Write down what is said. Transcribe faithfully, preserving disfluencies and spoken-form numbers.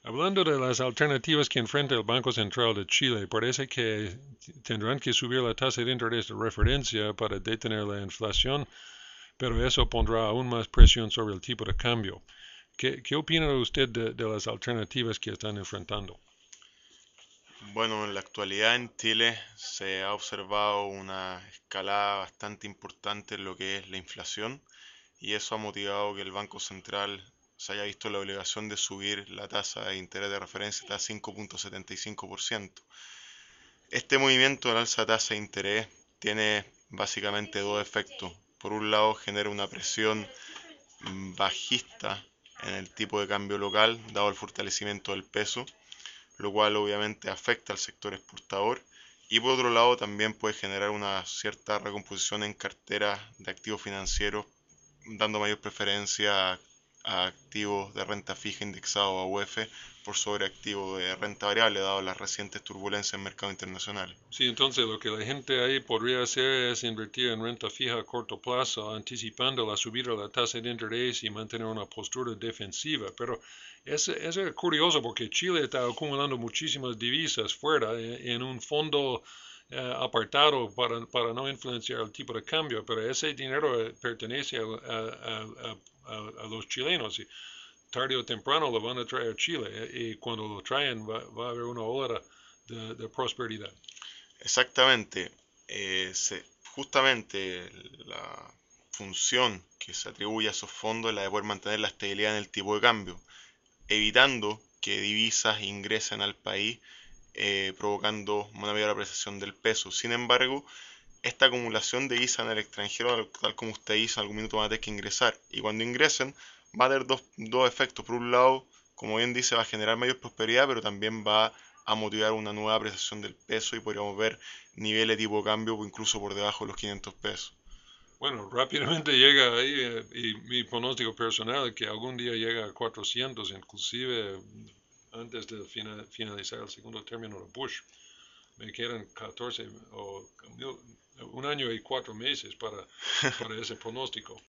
Hablando de las alternativas que enfrenta el Banco Central de Chile, parece que tendrán que subir la tasa de interés de referencia para detener la inflación, pero eso pondrá aún más presión sobre el tipo de cambio. ¿Qué, qué opina usted de, de las alternativas que están enfrentando? Bueno, en la actualidad en Chile se ha observado una escalada bastante importante en lo que es la inflación y eso ha motivado que el Banco Central se haya visto la obligación de subir la tasa de interés de referencia hasta cinco punto setenta y cinco por ciento. Este movimiento de alza de tasa de interés tiene básicamente dos efectos. Por un lado, genera una presión mm, bajista en el tipo de cambio local, dado el fortalecimiento del peso, lo cual obviamente afecta al sector exportador. Y por otro lado también puede generar una cierta recomposición en carteras de activos financieros, dando mayor preferencia a, a activos de renta fija indexados a U F por sobre activos de renta variable, dado las recientes turbulencias en mercados internacionales. Sí, entonces lo que la gente ahí podría hacer es invertir en renta fija a corto plazo, anticipando la subida de la tasa de interés y mantener una postura defensiva. Pero es, es curioso porque Chile está acumulando muchísimas divisas fuera en, en un fondo eh, apartado para, para no influenciar el tipo de cambio, pero ese dinero eh, pertenece a, a- a- a- a los chilenos y tarde o temprano lo van a traer a Chile eh, y cuando lo traen va, va a haber una ola de, de prosperidad. Exactamente, eh, se- justamente la función que se atribuye a esos fondos es la de poder mantener la estabilidad en el tipo de cambio, evitando que divisas ingresen al país, eh, provocando una mayor apreciación del peso. Sin embargo, esta acumulación de divisas en el extranjero, tal como usted dice, en algún minuto van a tener que ingresar. Y cuando ingresen, va a tener dos, dos efectos. Por un lado, como bien dice, va a generar mayor prosperidad, pero también va a motivar una nueva apreciación del peso y podríamos ver niveles de tipo de cambio incluso por debajo de los quinientos pesos. Bueno, rápidamente llega ahí eh, y mi pronóstico personal es que algún día llega a cuatrocientos, inclusive antes de fina- finalizar el segundo término de Bush. Me quedan catorce o un año y cuatro meses para, para ese pronóstico.